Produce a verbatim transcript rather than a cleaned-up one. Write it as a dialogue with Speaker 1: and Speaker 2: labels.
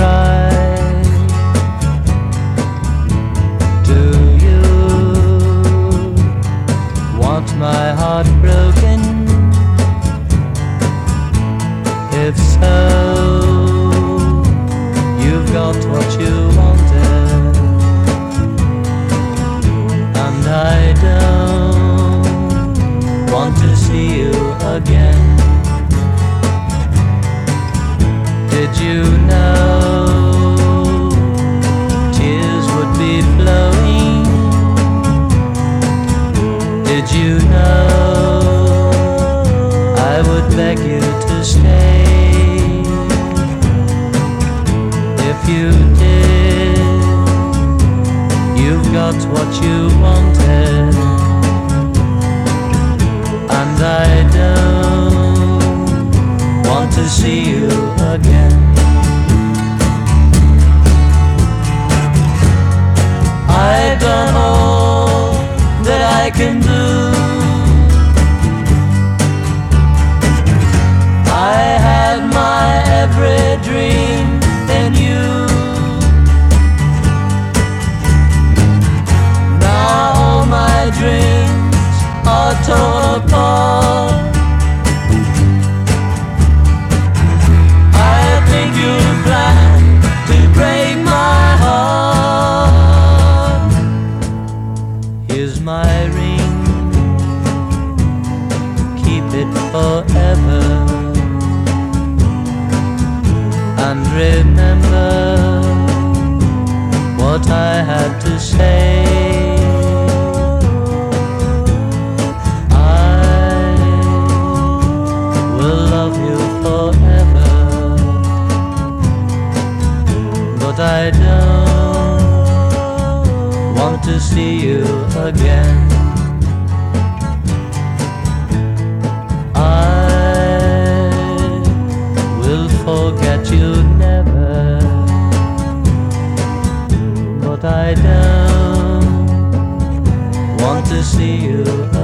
Speaker 1: cry. Do you want my heart broken? If so, you've got what you wanted, and I don't want to see you again. Did you know tears would be flowing? Did you know I would beg you to stay? If you did, you've got what you wanted, and I don't want to see you again. I've done all that I can do. I had my every dream in you. Now all my dreams are torn apart. I think you plan to break my heart. Here's my ring, keep it forever, and remember what I had to say. I will love you forever, but I don't want to see you again. I will forget you never, but I don't want to see you again.